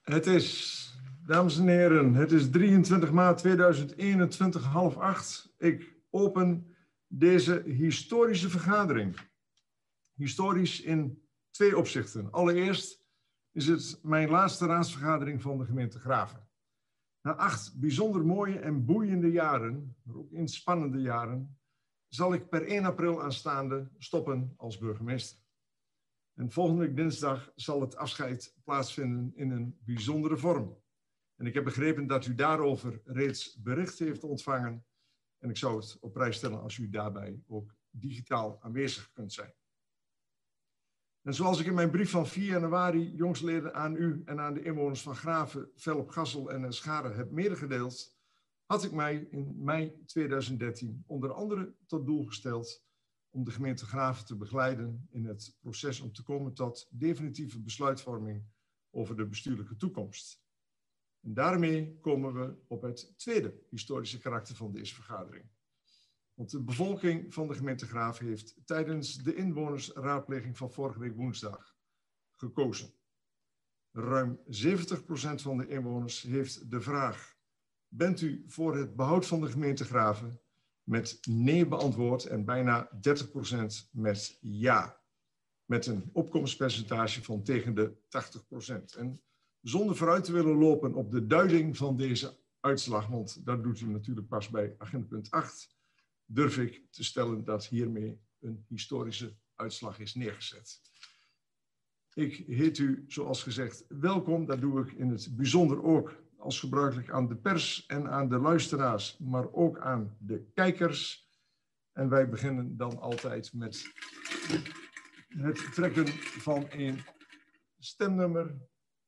Het is, dames en heren, het is 23 maart 2021, 7:30. Ik open deze historische vergadering. Historisch in 2 opzichten. Allereerst is het mijn laatste raadsvergadering van de gemeente Graven. Na 8 bijzonder mooie en boeiende jaren, maar ook inspannende jaren, zal ik per 1 april aanstaande stoppen als burgemeester. En volgende week dinsdag zal het afscheid plaatsvinden in een bijzondere vorm. En ik heb begrepen dat u daarover reeds bericht heeft ontvangen. En ik zou het op prijs stellen als u daarbij ook digitaal aanwezig kunt zijn. En zoals ik in mijn brief van 4 januari jongstleden aan u en aan de inwoners van Graven, Velp-Gassel en Scharen heb medegedeeld, had ik mij in mei 2013 onder andere tot doel gesteld om de gemeente Graven te begeleiden in het proces om te komen tot definitieve besluitvorming over de bestuurlijke toekomst. En daarmee komen we op het tweede historische karakter van deze vergadering. Want de bevolking van de gemeente Graven heeft tijdens de inwonersraadpleging van vorige week woensdag gekozen. Ruim 70% van de inwoners heeft de vraag: bent u voor het behoud van de gemeente Graven? Met nee beantwoord en bijna 30% met ja. Met een opkomstpercentage van tegen de 80%. En zonder vooruit te willen lopen op de duiding van deze uitslag, want dat doet u natuurlijk pas bij agendapunt 8, durf ik te stellen dat hiermee een historische uitslag is neergezet. Ik heet u, zoals gezegd, welkom. Dat doe ik in het bijzonder ook als gebruikelijk aan de pers en aan de luisteraars, maar ook aan de kijkers. En wij beginnen dan altijd met het trekken van een stemnummer.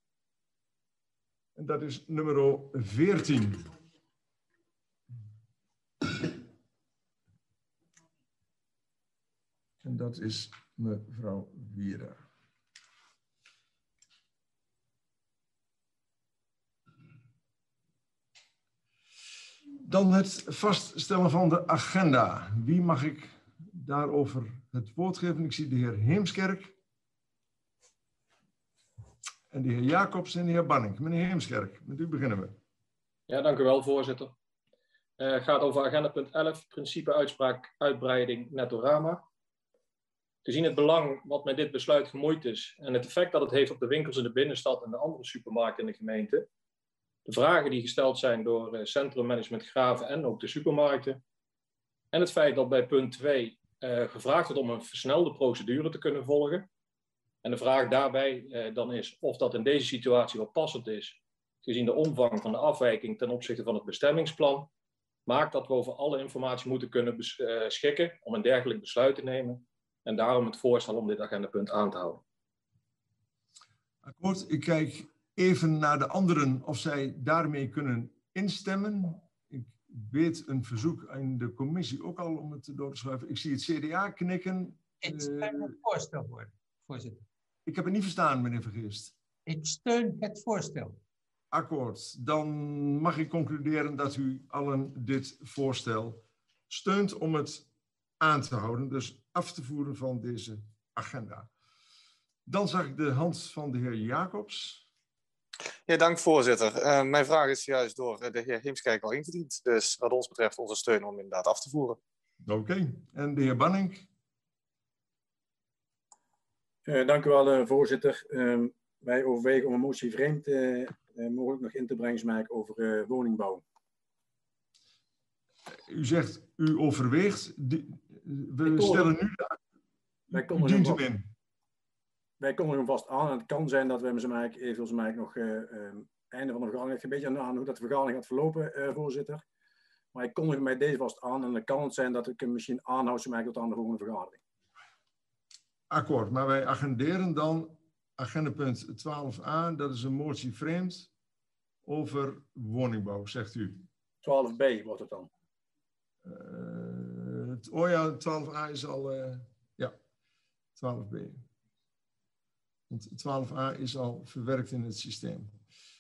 En dat is nummer 14. En dat is mevrouw Wiera. Dan het vaststellen van de agenda. Wie mag ik daarover het woord geven? Ik zie de heer Heemskerk. En de heer Jacobs en de heer Banning. Meneer Heemskerk, met u beginnen we. Ja, dank u wel, voorzitter. Het gaat over agendapunt 11, principe uitspraak uitbreiding Nettorama. Gezien het belang wat met dit besluit gemoeid is en het effect dat het heeft op de winkels in de binnenstad en de andere supermarkten in de gemeente, de vragen die gesteld zijn door Centrummanagement Graven en ook de supermarkten, en het feit dat bij punt 2 gevraagd wordt om een versnelde procedure te kunnen volgen. En de vraag daarbij dan is of dat in deze situatie wel passend is, gezien de omvang van de afwijking ten opzichte van het bestemmingsplan, maakt dat we over alle informatie moeten kunnen beschikken om een dergelijk besluit te nemen. En daarom het voorstel om dit agendapunt aan te houden. Akkoord, ik kijk even naar de anderen of zij daarmee kunnen instemmen. Ik weet een verzoek aan de commissie ook al om het door te schuiven. Ik zie het CDA knikken. Ik steun het voorstel, voorzitter. Ik heb het niet verstaan, meneer Vergeest. Ik steun het voorstel. Akkoord. Dan mag ik concluderen dat u allen dit voorstel steunt om het aan te houden. Dus af te voeren van deze agenda. Dan zag ik de hand van de heer Jacobs. Ja, dank voorzitter. Mijn vraag is juist door de heer Heemskerk al ingediend. Dus wat ons betreft onze steun om inderdaad af te voeren. Oké. En de heer Banning? Dank u wel, voorzitter. Wij overwegen om een motie vreemd mogelijk nog in te brengen maken over woningbouw. U zegt, u overweegt. We stellen nu u dient hem in. Wij kondigen hem vast aan en het kan zijn dat we hem eventueel nog einde van de vergadering, een beetje aan hoe dat de vergadering gaat verlopen, voorzitter. Maar ik kondig hem bij deze vast aan en dan kan het zijn dat ik hem misschien aanhoud tot aan de volgende vergadering. Akkoord, maar wij agenderen dan agendapunt 12a, dat is een motie vreemd over woningbouw, zegt u. 12b wordt het dan. Oh ja, 12a is al, ja, 12b. Want 12a is al verwerkt in het systeem.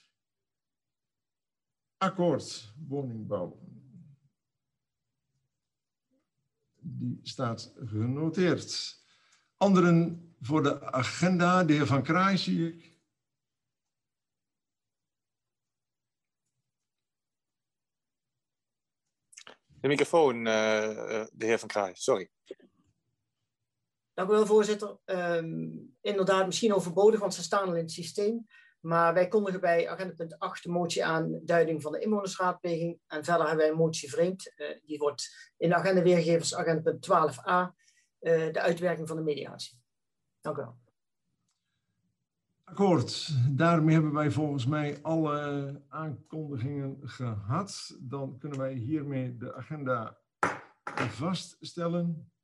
Akkoord, woningbouw. Die staat genoteerd. Anderen voor de agenda, de heer Van Kraai zie ik. De microfoon, de heer Van Kraai, sorry. Dank u wel, voorzitter. Inderdaad, misschien overbodig, want ze staan al in het systeem. Maar wij kondigen bij agenda punt 8 de motie aan duiding van de inwonersraadpleging. En verder hebben wij een motie vreemd. Die wordt in de agenda weergegeven als agenda punt 12a. De uitwerking van de mediatie. Dank u wel. Akkoord. Daarmee hebben wij volgens mij alle aankondigingen gehad. Dan kunnen wij hiermee de agenda vaststellen.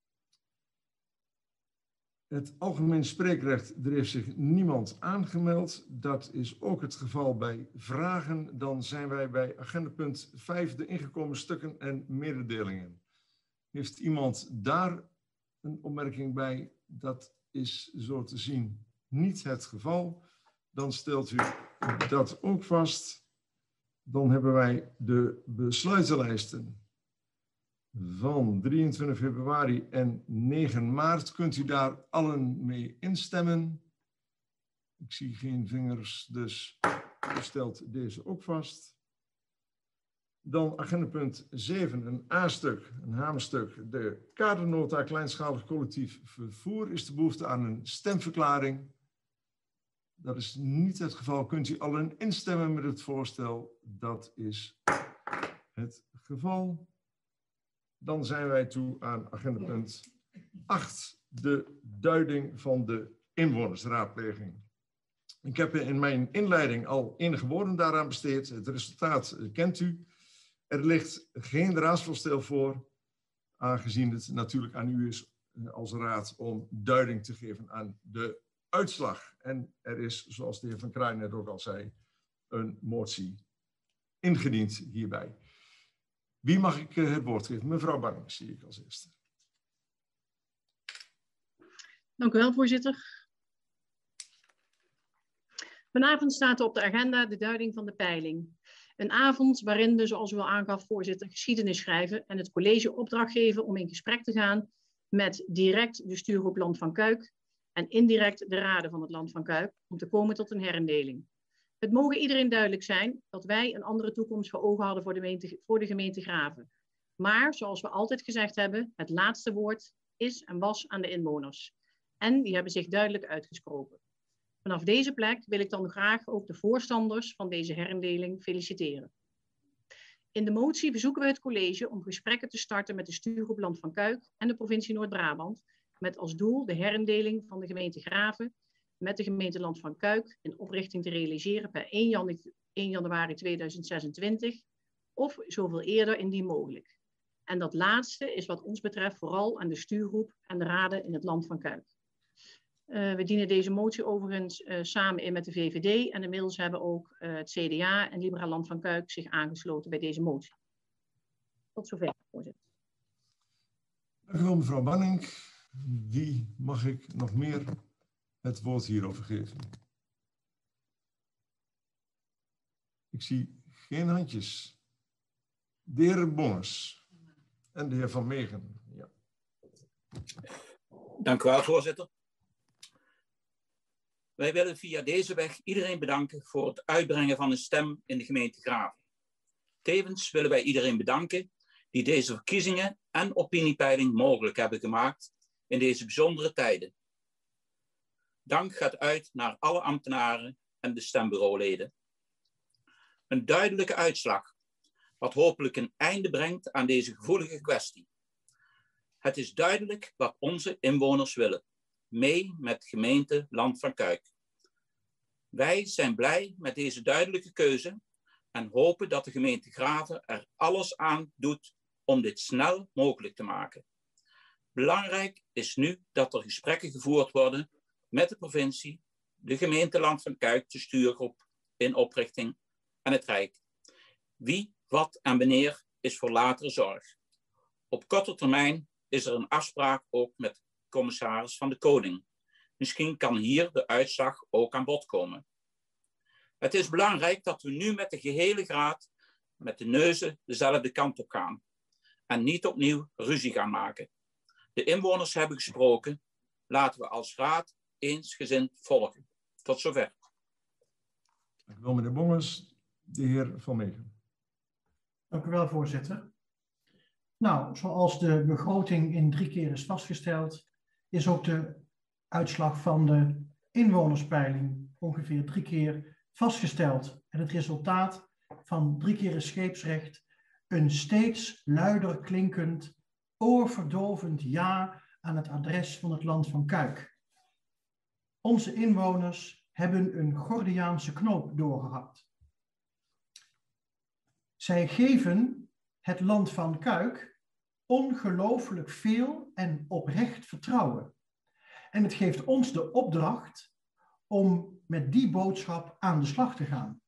Het algemeen spreekrecht, er heeft zich niemand aangemeld. Dat is ook het geval bij vragen. Dan zijn wij bij agenda punt 5, de ingekomen stukken en mededelingen. Heeft iemand daar een opmerking bij? Dat is zo te zien niet het geval. Dan stelt u dat ook vast. Dan hebben wij de besluitenlijsten van 23 februari en 9 maart. Kunt u daar allen mee instemmen? Ik zie geen vingers, dus u stelt deze ook vast. Dan agenda punt 7, een A-stuk, een hamerstuk. De kadernota kleinschalig collectief vervoer. Is de behoefte aan een stemverklaring? Dat is niet het geval. Kunt u allen instemmen met het voorstel? Dat is het geval. Dan zijn wij toe aan agenda punt 8, de duiding van de inwonersraadpleging. Ik heb in mijn inleiding al enige woorden daaraan besteed. Het resultaat kent u. Er ligt geen raadsvoorstel voor, aangezien het natuurlijk aan u is als raad om duiding te geven aan de uitslag. En er is, zoals de heer Van Kraai net ook al zei, een motie ingediend hierbij. Wie mag ik het woord geven? Mevrouw Banning, zie ik als eerste. Dank u wel, voorzitter. Vanavond staat er op de agenda de duiding van de peiling. Een avond waarin we, zoals u al aangaf, voorzitter, geschiedenis schrijven en het college opdracht geven om in gesprek te gaan met direct de stuurgroep Land van Kuik en indirect de raden van het Land van Kuik om te komen tot een herindeling. Het mogen iedereen duidelijk zijn dat wij een andere toekomst voor ogen hadden voor de gemeente Graven. Maar, zoals we altijd gezegd hebben, het laatste woord is en was aan de inwoners. En die hebben zich duidelijk uitgesproken. Vanaf deze plek wil ik dan graag ook de voorstanders van deze herindeling feliciteren. In de motie verzoeken we het college om gesprekken te starten met de stuurgroep Land van Kuik en de provincie Noord-Brabant, met als doel de herindeling van de gemeente Graven met de gemeente Land van Kuik in oprichting te realiseren per 1 januari 2026 of zoveel eerder indien mogelijk. En dat laatste is wat ons betreft vooral aan de stuurgroep en de raden in het Land van Kuik. We dienen deze motie overigens samen in met de VVD en inmiddels hebben ook het CDA en Liberaal Land van Kuik zich aangesloten bij deze motie. Tot zover, voorzitter. Dank u wel, mevrouw Banning. Wie mag ik nog meer het woord hierover geven? Ik zie geen handjes. De heer Bongers en de heer Van Meegen. Ja. Dank u wel, voorzitter. Wij willen via deze weg iedereen bedanken voor het uitbrengen van een stem in de gemeente Graven. Tevens willen wij iedereen bedanken die deze verkiezingen en opiniepeiling mogelijk hebben gemaakt in deze bijzondere tijden. Dank gaat uit naar alle ambtenaren en de stembureauleden. Een duidelijke uitslag, wat hopelijk een einde brengt aan deze gevoelige kwestie. Het is duidelijk wat onze inwoners willen. Mee met gemeente Land van Kuik. Wij zijn blij met deze duidelijke keuze en hopen dat de gemeente Graven er alles aan doet om dit snel mogelijk te maken. Belangrijk is nu dat er gesprekken gevoerd worden met de provincie, de gemeente Land van Kuik, de stuurgroep in oprichting en het Rijk. Wie, wat en wanneer is voor latere zorg. Op korte termijn is er een afspraak ook met commissaris van de Koning. Misschien kan hier de uitslag ook aan bod komen. Het is belangrijk dat we nu met de gehele raad met de neuzen dezelfde kant op gaan en niet opnieuw ruzie gaan maken. De inwoners hebben gesproken. Laten we als raad eensgezind volgen. Tot zover. Dank u wel, meneer Bongers. De heer Van Meegen. Dank u wel, voorzitter. Nou, zoals de begroting in 3 keer is vastgesteld, is ook de uitslag van de inwonerspeiling ongeveer 3 keer vastgesteld. En het resultaat van 3 keer scheepsrecht, een steeds luider klinkend, oorverdovend ja aan het adres van het land van Cuijk. Onze inwoners hebben een Gordiaanse knoop doorgehakt. Zij geven het land van Cuijk ongelooflijk veel en oprecht vertrouwen. En het geeft ons de opdracht om met die boodschap aan de slag te gaan.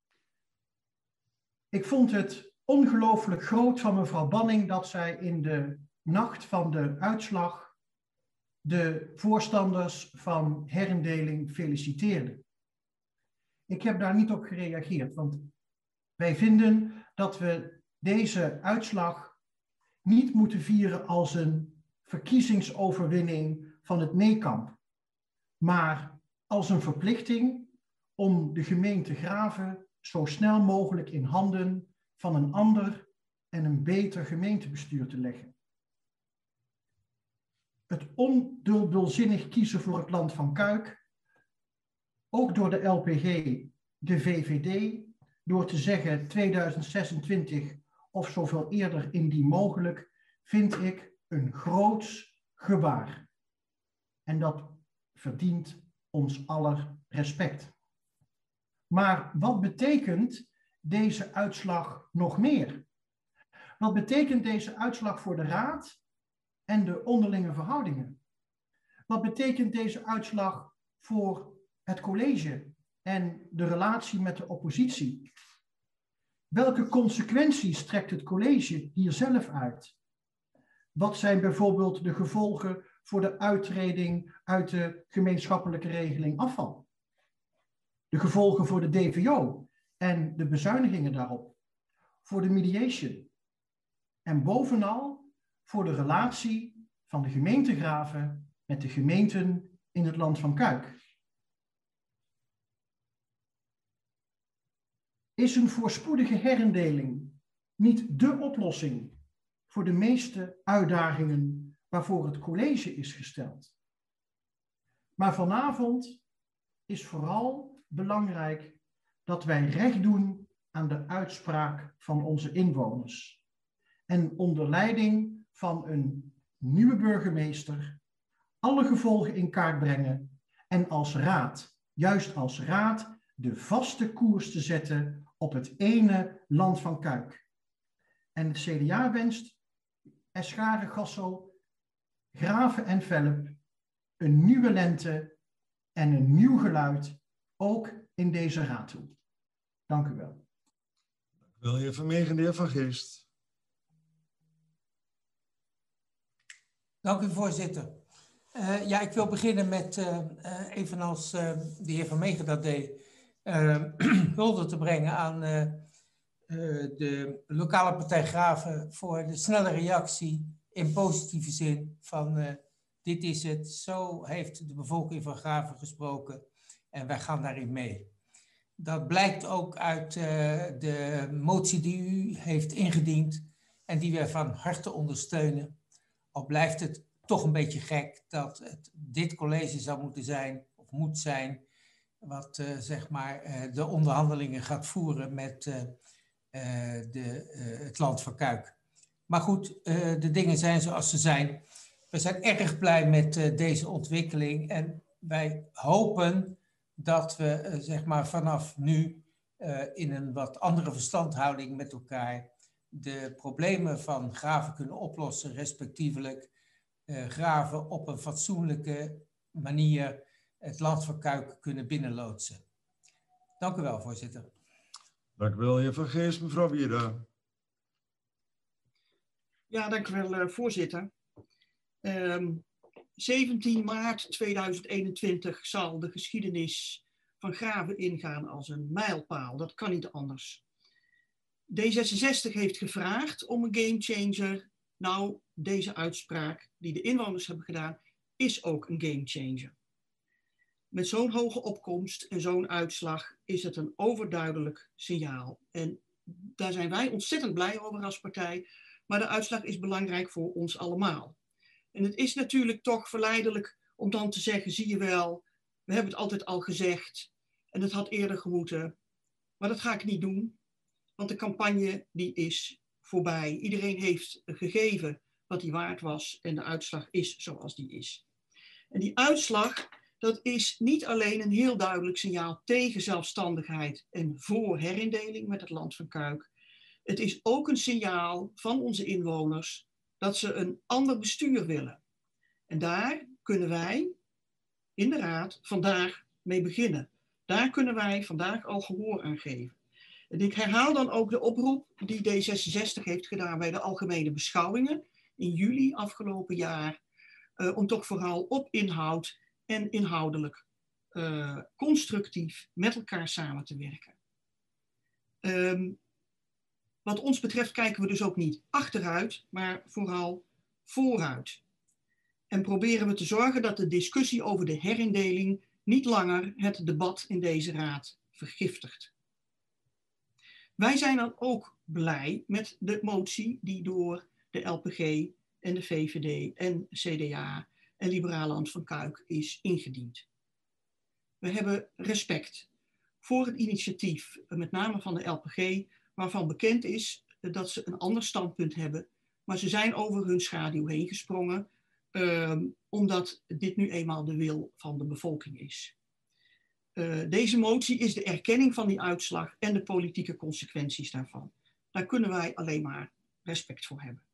Ik vond het ongelooflijk groot van mevrouw Banning dat zij in de nacht van de uitslag de voorstanders van herindeling feliciteerde. Ik heb daar niet op gereageerd, want wij vinden dat we deze uitslag niet moeten vieren als een verkiezingsoverwinning van het nee-kamp, maar als een verplichting om de gemeente Graven zo snel mogelijk in handen van een ander en een beter gemeentebestuur te leggen. Het ondubbelzinnig kiezen voor het land van Cuijk, ook door de LPG, de VVD, door te zeggen 2026 of zoveel eerder indien mogelijk, vind ik een groots gebaar. En dat verdient ons aller respect. Maar wat betekent deze uitslag nog meer? Wat betekent deze uitslag voor de Raad en de onderlinge verhoudingen? Wat betekent deze uitslag voor het college en de relatie met de oppositie? Welke consequenties trekt het college hier zelf uit? Wat zijn bijvoorbeeld de gevolgen voor de uittreding uit de gemeenschappelijke regeling afval? De gevolgen voor de DVO en de bezuinigingen daarop? Voor de mediation? En bovenal voor de relatie van de gemeente Graven met de gemeenten in het land van Cuijk? Is een voorspoedige herindeling niet dé oplossing voor de meeste uitdagingen waarvoor het college is gesteld? Maar vanavond is vooral belangrijk dat wij recht doen aan de uitspraak van onze inwoners. En onder leiding van een nieuwe burgemeester alle gevolgen in kaart brengen en als raad, juist als raad, de vaste koers te zetten op het ene land van Cuijk. En het CDA wenst Escharen, Gassel, Graven en Velp een nieuwe lente en een nieuw geluid, ook in deze raad toe. Dank u wel. Dank u wel, heer Vermegen, de heer Van Geest. Dank u, voorzitter. Ja, ik wil beginnen met, evenals de heer Vermegen dat deed, hulde te brengen aan de lokale partij Graven voor de snelle reactie in positieve zin van dit is het, zo heeft de bevolking van Graven gesproken en wij gaan daarin mee. Dat blijkt ook uit de motie die u heeft ingediend en die wij van harte ondersteunen. Al blijft het toch een beetje gek dat het dit college zou moeten zijn, of moet zijn, wat zeg maar de onderhandelingen gaat voeren met het land van Cuijk. Maar goed, de dingen zijn zoals ze zijn. We zijn erg blij met deze ontwikkeling en wij hopen dat we zeg maar vanaf nu in een wat andere verstandhouding met elkaar de problemen van Graven kunnen oplossen, respectievelijk Graven op een fatsoenlijke manier het land van Cuijk kunnen binnenloodsen. Dank u wel, voorzitter. Dank u wel, heer Van Geest. Mevrouw Wierda. Ja, dank u wel, voorzitter. 17 maart 2021 zal de geschiedenis van Graven ingaan als een mijlpaal. Dat kan niet anders. D66 heeft gevraagd om een gamechanger. Nou, deze uitspraak die de inwoners hebben gedaan, is ook een gamechanger. Met zo'n hoge opkomst en zo'n uitslag is het een overduidelijk signaal. En daar zijn wij ontzettend blij over als partij. Maar de uitslag is belangrijk voor ons allemaal. En het is natuurlijk toch verleidelijk om dan te zeggen, zie je wel, we hebben het altijd al gezegd en het had eerder gemoeten. Maar dat ga ik niet doen, want de campagne die is voorbij. Iedereen heeft gegeven wat hij waard was en de uitslag is zoals die is. En die uitslag, dat is niet alleen een heel duidelijk signaal tegen zelfstandigheid en voor herindeling met het Land van Cuijk. Het is ook een signaal van onze inwoners dat ze een ander bestuur willen. En daar kunnen wij in de Raad vandaag mee beginnen. Daar kunnen wij vandaag al gehoor aan geven. En ik herhaal dan ook de oproep die D66 heeft gedaan bij de algemene beschouwingen in juli afgelopen jaar. Om toch vooral op inhoud en inhoudelijk constructief met elkaar samen te werken. Wat ons betreft kijken we dus ook niet achteruit, maar vooral vooruit. En proberen we te zorgen dat de discussie over de herindeling niet langer het debat in deze raad vergiftigt. Wij zijn dan ook blij met de motie die door de LPG en de VVD en CDA en Liberaal Land van Cuijk is ingediend. We hebben respect voor het initiatief, met name van de LPG, waarvan bekend is dat ze een ander standpunt hebben, maar ze zijn over hun schaduw heen gesprongen, omdat dit nu eenmaal de wil van de bevolking is. Deze motie is de erkenning van die uitslag en de politieke consequenties daarvan. Daar kunnen wij alleen maar respect voor hebben.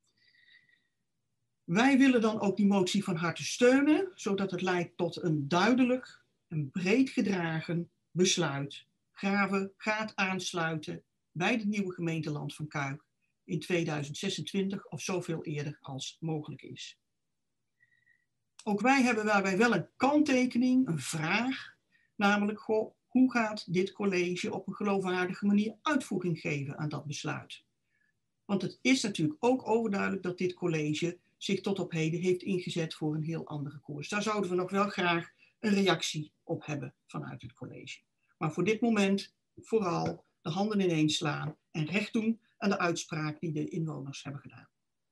Wij willen dan ook die motie van harte steunen, zodat het leidt tot een duidelijk en breed gedragen besluit. Graven gaat aansluiten bij de nieuwe gemeente Land van Cuijk in 2026 of zoveel eerder als mogelijk is. Ook wij hebben daarbij wel een kanttekening, een vraag, namelijk, goh, hoe gaat dit college op een geloofwaardige manier uitvoering geven aan dat besluit? Want het is natuurlijk ook overduidelijk dat dit college zich tot op heden heeft ingezet voor een heel andere koers. Daar zouden we nog wel graag een reactie op hebben vanuit het college. Maar voor dit moment vooral de handen ineens slaan en recht doen aan de uitspraak die de inwoners hebben gedaan.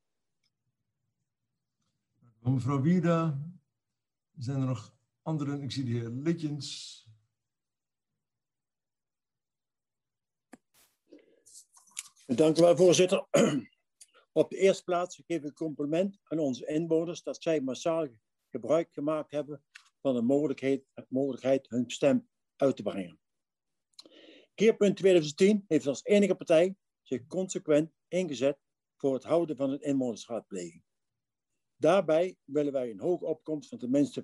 Mevrouw Wierda, zijn er nog anderen? Ik zie de heer Litjens. Dank u wel, voorzitter. Op de eerste plaats geef ik een compliment aan onze inwoners dat zij massaal gebruik gemaakt hebben van de mogelijkheid hun stem uit te brengen. Keerpunt 2010 heeft als enige partij zich consequent ingezet voor het houden van een inwonersraadpleging. Daarbij willen wij een hoge opkomst van tenminste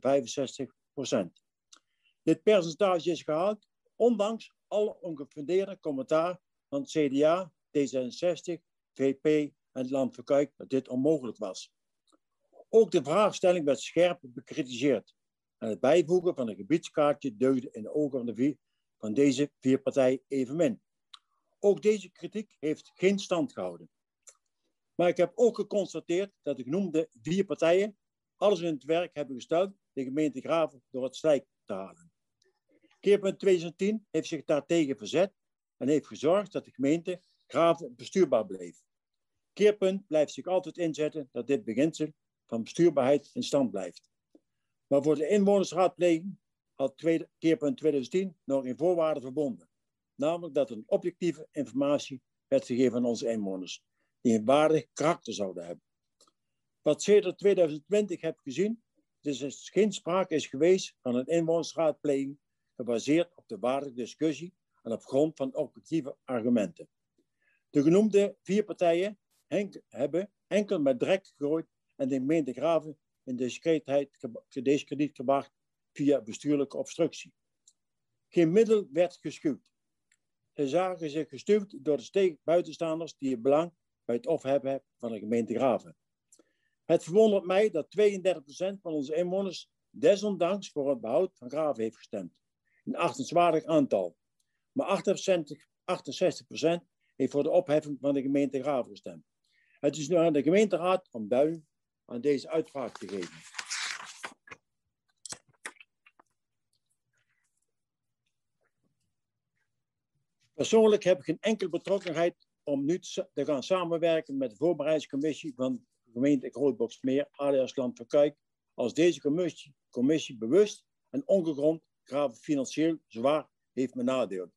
65%. Dit percentage is gehaald ondanks alle ongefundeerde commentaar van het CDA, D66, VP en het Land van Cuijk dat dit onmogelijk was. Ook de vraagstelling werd scherp bekritiseerd en het bijvoegen van een gebiedskaartje deugde in de ogen van deze vier partijen evenmin. Ook deze kritiek heeft geen stand gehouden. Maar ik heb ook geconstateerd dat de genoemde vier partijen alles in het werk hebben gesteld de gemeente Graven door het slijk te halen. Keerpunt 2010 heeft zich daartegen verzet en heeft gezorgd dat de gemeente Graven bestuurbaar bleef. Keerpunt blijft zich altijd inzetten dat dit beginsel van bestuurbaarheid in stand blijft. Maar voor de inwonersraadpleging had Keerpunt 2010 nog een voorwaarde verbonden. Namelijk dat er een objectieve informatie werd gegeven aan onze inwoners, die een waardig karakter zouden hebben. Wat sedert 2020 heb gezien, is dat er geen sprake is geweest van een inwonersraadpleging gebaseerd op de waardige discussie en op grond van objectieve argumenten. De genoemde vier partijen hebben enkel met drek gegooid en de gemeente Graven in discrediet gebracht via bestuurlijke obstructie. Geen middel werd geschuwd. Ze zagen zich gestuurd door de buitenstaanders die het belang bij het ophebben van de gemeente Graven. Het verwondert mij dat 32% van onze inwoners desondanks voor het behoud van Graven heeft gestemd. Een achtenswaardig aantal. Maar 68% heeft voor de opheffing van de gemeente Graven gestemd. Het is nu aan de gemeenteraad om duiding aan deze uitspraak te geven. Persoonlijk heb ik geen enkele betrokkenheid om nu te gaan samenwerken met de voorbereidingscommissie van de gemeente Grootboxmeer, alias Land van Kuik, als deze commissie bewust en ongegrond graven financieel zwaar heeft benadeeld.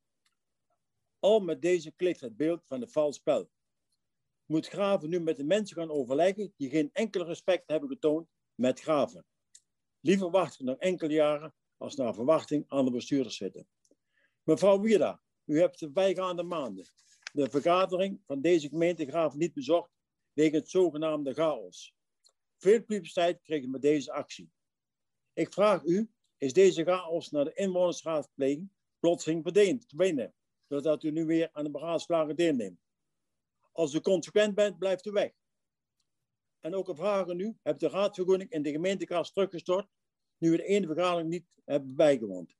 Al met deze klikt het beeld van een vals spel. Moet Graven nu met de mensen gaan overleggen die geen enkel respect hebben getoond met Graven. Liever wachten nog enkele jaren als naar verwachting aan de bestuurders zitten. Mevrouw Wierda, u hebt de bijgaande maanden de vergadering van deze gemeente Graven niet bezocht wegens zogenaamde chaos. Veel publiciteit kregen met deze actie. Ik vraag u, is deze chaos naar de inwonersraadpleging plotseling verdwenen, doordat u nu weer aan de beraadslaging deelneemt? Als u consequent bent, blijft u weg. En ook een vraag aan u, hebt de raadvergunning in de gemeentekas teruggestort, nu u de ene vergadering niet hebben bijgewoond?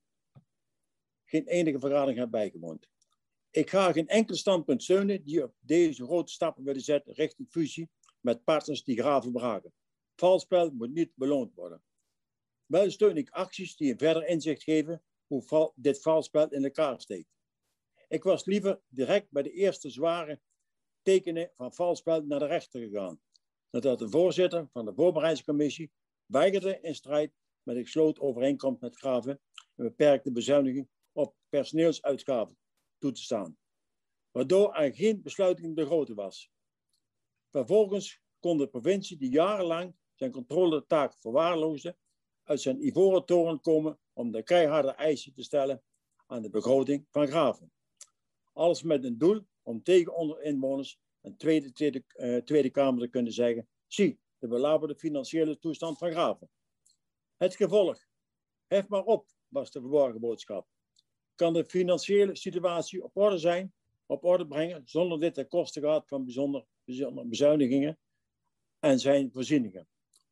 Geen enige vergadering hebben bijgewoond. Ik ga geen enkel standpunt steunen die op deze grote stappen willen zetten richting fusie met partners die Graven behagen. Valspel moet niet beloond worden. Wel steun ik acties die een verder inzicht geven hoe dit valspel in elkaar steekt. Ik was liever direct bij de eerste zware tekenen van valspel naar de rechter gegaan, nadat de voorzitter van de voorbereidingscommissie weigerde in strijd met de gesloten overeenkomst met Graven een beperkte bezuiniging op personeelsuitgaven toe te staan, waardoor er geen besluiting te grote was. Vervolgens kon de provincie die jarenlang zijn controletaak verwaarloosde uit zijn ivoren toren komen om de keiharde eisen te stellen aan de begroting van Graven. Alles met een doel om tegen onder inwoners een Tweede Kamer te kunnen zeggen: zie, de belaberde financiële toestand van Graven. Het gevolg: hef maar op, was de verborgen boodschap. Kan de financiële situatie op orde zijn, op orde brengen, zonder dit ten koste gaat van bijzondere bezuinigingen en zijn voorzieningen.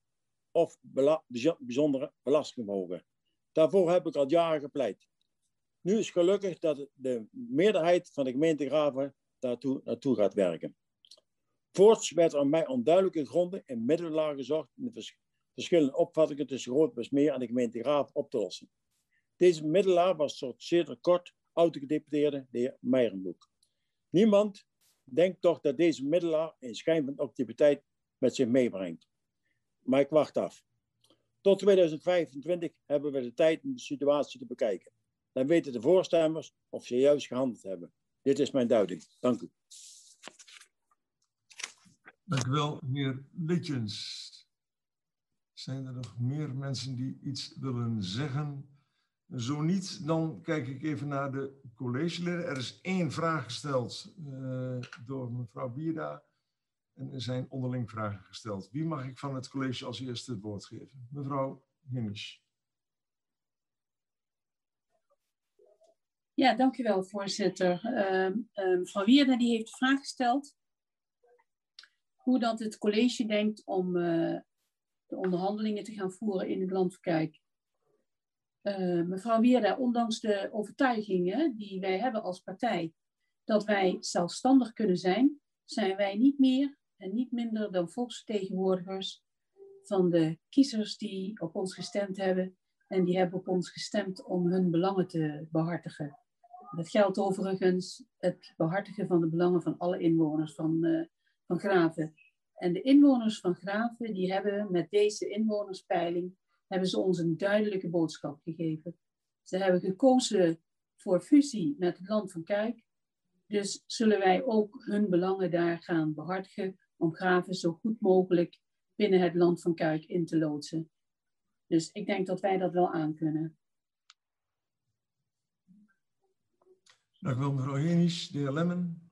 Of bijzondere belastingverhogen. Daarvoor heb ik al jaren gepleit. Nu is gelukkig dat de meerderheid van de gemeente Graven naartoe gaat werken. Voorts werd er aan mij onduidelijke gronden in middelaar gezocht om de verschillende opvattingen tussen Grootboxmeer en de gemeente Graven op te lossen. Deze middelaar was tot zeer kort oud-gedeputeerde de heer Meijerenboek. Niemand denkt toch dat deze middelaar een schijn van activiteit met zich meebrengt. Maar ik wacht af. Tot 2025 hebben we de tijd om de situatie te bekijken. Dan weten de voorstemmers of ze juist gehandeld hebben. Dit is mijn duiding. Dank u. Dank u wel, meneer Litjens. Zijn er nog meer mensen die iets willen zeggen? Zo niet, dan kijk ik even naar de collegeleden. Er is 1 vraag gesteld door mevrouw Wierda. En er zijn onderling vragen gesteld. Wie mag ik van het college als eerste het woord geven? Mevrouw Hinnisch. Ja, dank u wel, voorzitter. Mevrouw Wierda die heeft de vraag gesteld hoe dat het college denkt om de onderhandelingen te gaan voeren in het Land van Kuik. Mevrouw Wierda, ondanks de overtuigingen die wij hebben als partij dat wij zelfstandig kunnen zijn, zijn wij niet meer en niet minder dan volksvertegenwoordigers van de kiezers die op ons gestemd hebben en die hebben op ons gestemd om hun belangen te behartigen. Dat geldt overigens het behartigen van de belangen van alle inwoners van Graven. En de inwoners van Graven die hebben met deze inwonerspeiling hebben ze ons een duidelijke boodschap gegeven. Ze hebben gekozen voor fusie met het Land van Kuik. Dus zullen wij ook hun belangen daar gaan behartigen om Graven zo goed mogelijk binnen het Land van Kuik in te loodsen. Dus ik denk dat wij dat wel aankunnen. Dank u wel, mevrouw Hinnisch. De heer Lemmen.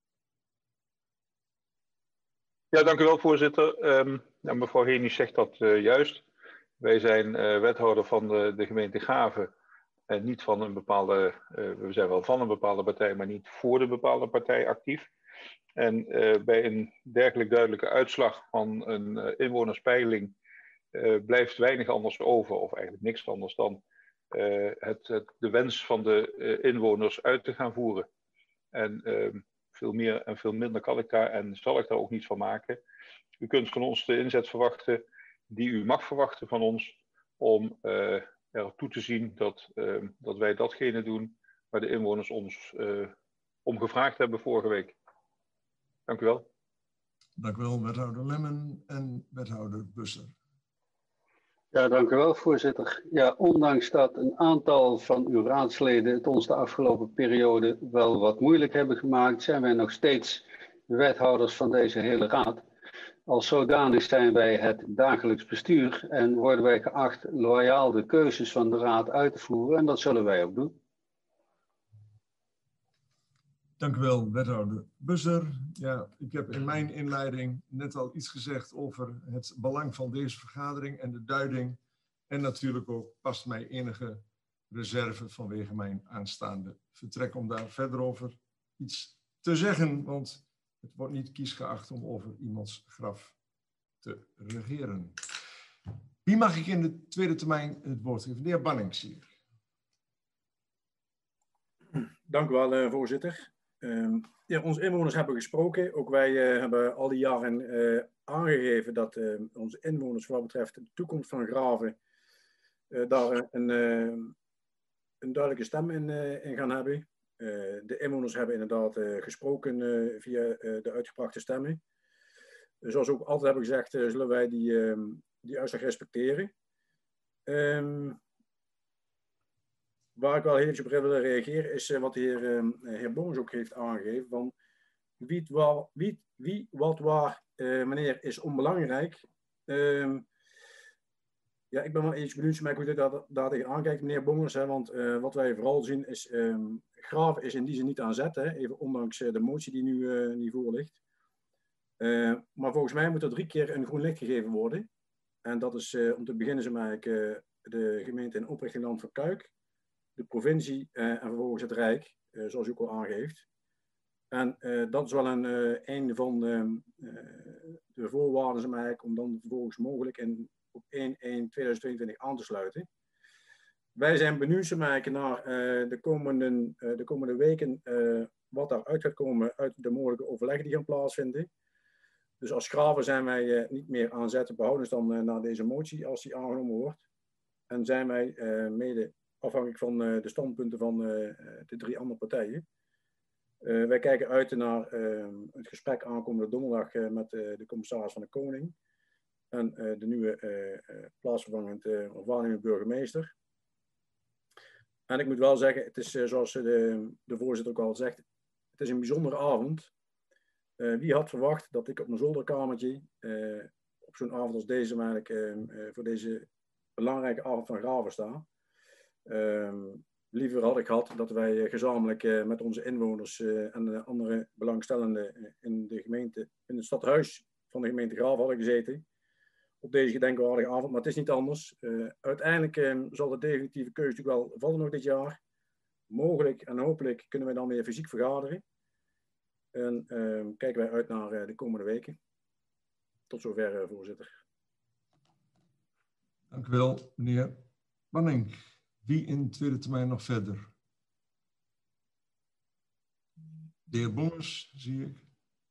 Ja, dank u wel, voorzitter. Mevrouw Hinnisch zegt dat juist. Wij zijn wethouder van de gemeente Graven. En niet van een bepaalde, we zijn wel van een bepaalde partij, maar niet voor de bepaalde partij actief. En bij een dergelijk duidelijke uitslag van een inwonerspeiling blijft weinig anders over, of eigenlijk niks anders dan de wens van de inwoners uit te gaan voeren. En veel meer en veel minder kan ik daar en zal ik daar ook niet van maken. U kunt van ons de inzet verwachten die u mag verwachten van ons om ertoe te zien dat wij datgene doen waar de inwoners ons om gevraagd hebben vorige week. Dank u wel. Dank u wel, wethouder Lemmen en wethouder Busser. Ja, dank u wel, voorzitter. Ja, ondanks dat een aantal van uw raadsleden het ons de afgelopen periode wel wat moeilijk hebben gemaakt, zijn wij nog steeds wethouders van deze hele raad. Als zodanig zijn wij het dagelijks bestuur en worden wij geacht loyaal de keuzes van de raad uit te voeren en dat zullen wij ook doen. Dank u wel, wethouder Busser. Ja, ik heb in mijn inleiding net al iets gezegd over het belang van deze vergadering en de duiding. En natuurlijk ook past mij enige reserve vanwege mijn aanstaande vertrek om daar verder over iets te zeggen. Want het wordt niet kiesgeacht om over iemands graf te regeren. Wie mag ik in de tweede termijn het woord geven? De heer Bannings hier. Dank u wel, voorzitter. Ja, onze inwoners hebben gesproken. Ook wij hebben al die jaren aangegeven dat onze inwoners wat betreft de toekomst van Graven daar een duidelijke stem in gaan hebben. De inwoners hebben inderdaad gesproken via de uitgebrachte stemmen. Zoals we ook altijd hebben gezegd, zullen wij die uitslag respecteren. Waar ik wel eventjes op wil reageren is wat de heer Bongers ook heeft aangegeven. Van wie, wat, waar, wanneer is onbelangrijk. Ja, ik ben wel eens benieuwd hoe je daar tegen aankijkt, meneer Bongers. Hè, want wat wij vooral zien is, Graven is in die zin niet aan zet. Hè, even ondanks de motie die nu niet voor ligt. Maar volgens mij moet er 3 keer een groen licht gegeven worden. En dat is om te beginnen de gemeente in oprichting Land van Kuik, de provincie en vervolgens het Rijk, zoals u ook al aangeeft. En dat is wel een van de voorwaarden om dan vervolgens mogelijk op 1/1/2022 aan te sluiten. Wij zijn benieuwd naar de komende weken wat daaruit gaat komen uit de mogelijke overleggen die gaan plaatsvinden. Dus als Graven zijn wij niet meer aan zet, behoudens dan naar deze motie als die aangenomen wordt. En zijn wij mede afhankelijk van de standpunten van de 3 andere partijen. Wij kijken uit naar het gesprek aankomende donderdag met de commissaris van de Koning en de nieuwe plaatsvervangend of waarnemend burgemeester. En ik moet wel zeggen, het is zoals de voorzitter ook al zegt, het is een bijzondere avond. Wie had verwacht dat ik op mijn zolderkamertje op zo'n avond als deze voor deze belangrijke avond van Graven sta. Liever had ik gehad dat wij gezamenlijk met onze inwoners en de andere belangstellenden in de gemeente, in het stadhuis van de gemeente Graven hadden gezeten. Op deze gedenkwaardige avond, maar het is niet anders. Uiteindelijk zal de definitieve keuze natuurlijk wel vallen nog dit jaar. Mogelijk en hopelijk kunnen wij dan weer fysiek vergaderen. En kijken wij uit naar de komende weken. Tot zover, voorzitter. Dank u wel, meneer Banning. Wie in de tweede termijn nog verder? De heer Bongers, zie ik.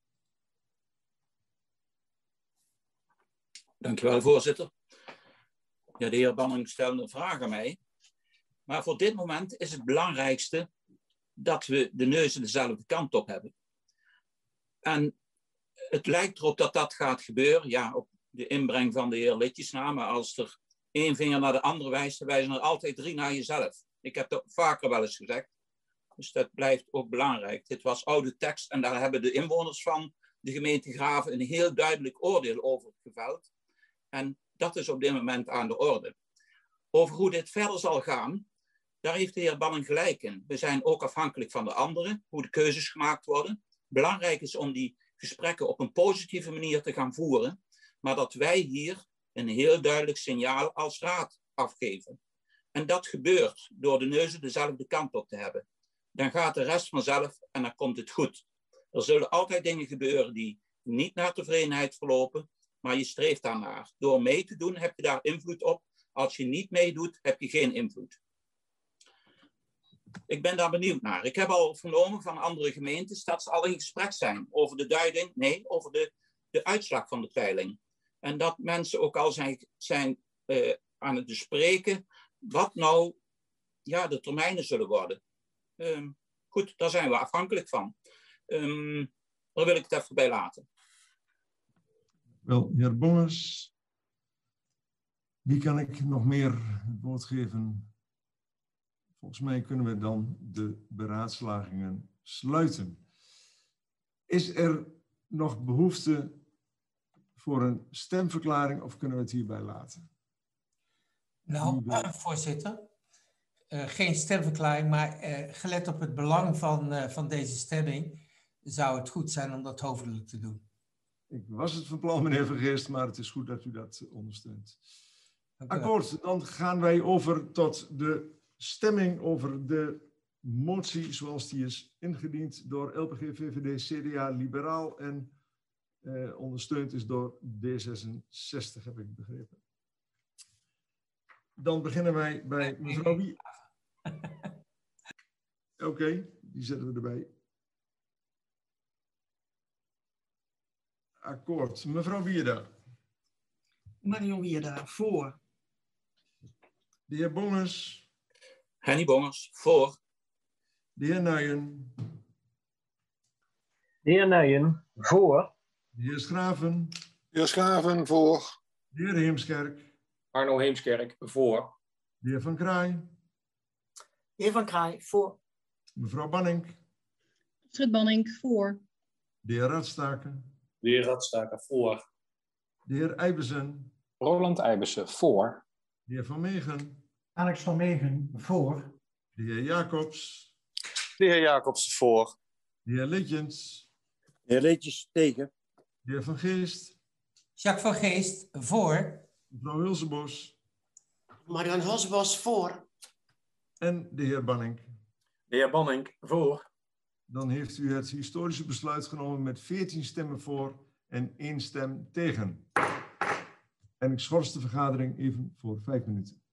Dank u wel, voorzitter. Ja, de heer Banning stelde een vraag aan mij. Maar voor dit moment is het belangrijkste dat we de neuzen dezelfde kant op hebben. En het lijkt erop dat dat gaat gebeuren. Ja, op de inbreng van de heer Litjesna. Maar als er 1 vinger naar de andere wijst, wijzen er altijd 3 naar jezelf. Ik heb dat vaker wel eens gezegd. Dus dat blijft ook belangrijk. Dit was oude tekst en daar hebben de inwoners van de gemeente Graven een heel duidelijk oordeel over geveld. En dat is op dit moment aan de orde. Over hoe dit verder zal gaan, daar heeft de heer Banning gelijk in. We zijn ook afhankelijk van de anderen, hoe de keuzes gemaakt worden. Belangrijk is om die gesprekken op een positieve manier te gaan voeren, maar dat wij hier een heel duidelijk signaal als raad afgeven. En dat gebeurt door de neuzen dezelfde kant op te hebben. Dan gaat de rest vanzelf en dan komt het goed. Er zullen altijd dingen gebeuren die niet naar tevredenheid verlopen, maar je streeft daarnaar. Door mee te doen heb je daar invloed op. Als je niet meedoet, heb je geen invloed. Ik ben daar benieuwd naar. Ik heb al vernomen van andere gemeentes dat ze al in gesprek zijn over de duiding, nee, over de uitslag van de peiling. En dat mensen ook al zijn aan het bespreken wat nou de termijnen zullen worden. Goed, daar zijn we afhankelijk van. Er Dan wil ik het even bij laten. Wel, heer Bonges. Wie kan ik nog meer het woord geven? Volgens mij kunnen we dan de beraadslagingen sluiten. Is er nog behoefte voor een stemverklaring of kunnen we het hierbij laten? Nou, voorzitter, geen stemverklaring, maar gelet op het belang van deze stemming zou het goed zijn om dat hoofdelijk te doen. Ik was het van plan, meneer Vergeest, maar het is goed dat u dat ondersteunt. Akkoord, dan gaan wij over tot de stemming over de motie zoals die is ingediend door LPG, VVD, CDA, Liberaal en ondersteund is door D66, heb ik begrepen. Dan beginnen wij bij mevrouw Wie. Oké, die zetten we erbij. Akkoord. Mevrouw Wierda. Marion Wierda, voor. De heer Bonges. Henny Bonges, voor. De heer Nuijen. De heer Nuijen, voor. De heer Schraven. De heer Schraven, voor. De heer Heemskerk. Arno Heemskerk, voor. De heer Van Kraai. De heer Van Kraai, voor. Mevrouw Banning. Astrid Banning, voor. De heer Radstaken. De heer Radstaken, voor. De heer Eibersen. Roland Eibersen, voor. De heer Van Meegen. Alex van Meegen, voor. De heer Jacobs. De heer Jacobs, voor. De heer Litjens. De heer Litjens, tegen. De heer Van Geest. Jacques van Geest, voor. Mevrouw Hulsebos. Marion Hulsebos, voor. En de heer Banning. De heer Banning, voor. Dan heeft u het historische besluit genomen met 14 stemmen voor en 1 stem tegen. En ik schors de vergadering even voor 5 minuten.